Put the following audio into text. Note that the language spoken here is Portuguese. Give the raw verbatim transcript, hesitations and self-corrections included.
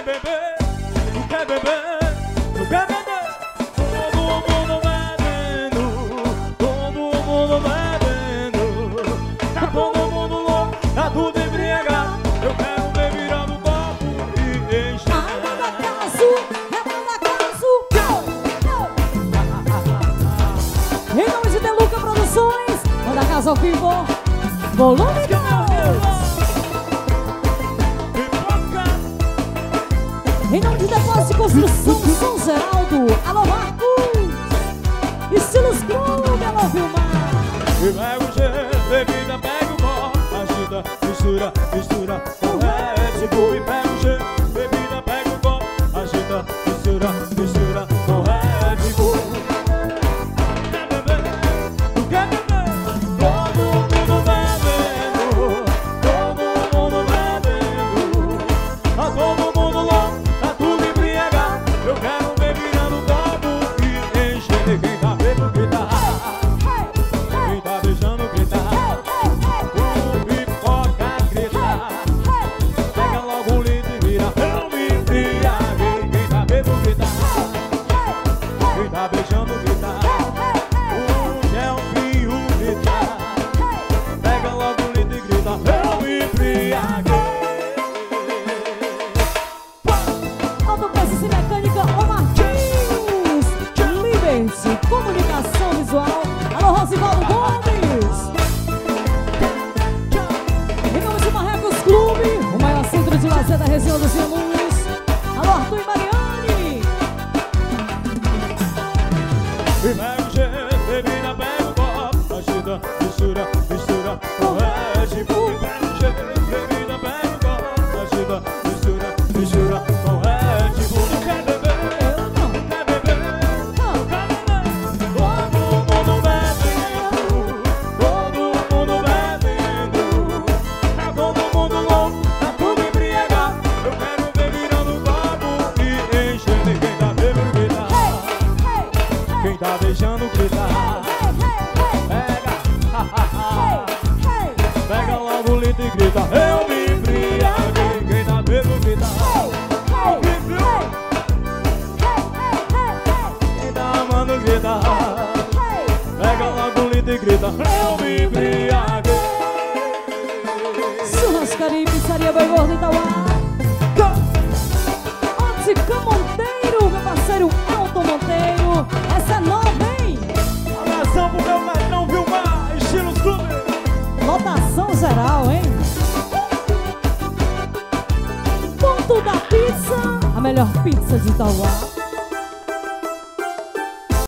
quer beber, tu quer beber, tu quer beber. Todo mundo bebendo, todo mundo bebendo. Tá todo mundo louco, tá tudo embriagado. Eu quero ver virando copo e encher. Ai, manda caso, manda caso. Em nome de Deluca Produções, manda casa ao vivo, volume dois. Em nome de Depósito de Construção São Geraldo, alô Marcos, Estilos Clube, alô Vilmar. E pega o gelo, bebida, pega o copo, agita, mistura, mistura com Red Bull. E pega o gelo, bebida, pega o copo, agita, mistura, mistura com Red Bull. Quer beber? Tu quer beber? Todo mundo bebendo, todo mundo bebendo. Tá todo mundo louco, tá tudo embriagado. Eu quero ver virando copo e encher. Quem tá bebendo grita, quem tá beijando grita, o pipoca grita. Pega logo o litro e vira, eu me embriaguei. Quem tá bebendo grita, quem tá beijando grita, o gelzinho grita. Pega logo o litro e grita, eu me embriaguei. Autopeças e Mecânica, ô Martins, Liberty, Comunicação Visual, alô Rosivaldo Gomes. Em nome de Marrecos Clube, o maior centro de lazer da região dos Inhamus, alô Arthur e Mariane. E pega o gelo, bebida, pega o copo, agita, mistura, mistura com Red Bull. E pega o gelo, bebida, pega o copo, agita, mistura, mistura com Red Bull. Tu quer beber? Eu não. Tu quer beber? Ah. Tu quer beber? Todo mundo bebendo, todo mundo bebendo. Tá todo mundo louco, tá tudo embriagado. Eu quero ver virando copo e enchendo. Quem tá bebendo grita, quem tá beijando grita. Pega, pega logo o litro e grita, eu me embriaguei. Quem tá bebendo grita, quem tá amando grita. Pega logo o litro e grita, eu me embriaguei. Churrascaria e Pizzaria Boi Gordo Itauá. Ótica Monteiro, meu parceiro Elton Monteiro. Essa é nova, hein? Abração pro meu patrão Vilmar, Estilos Clube. Lotação geral, hein? Ponto da Pizza, a melhor pizza de Itauá.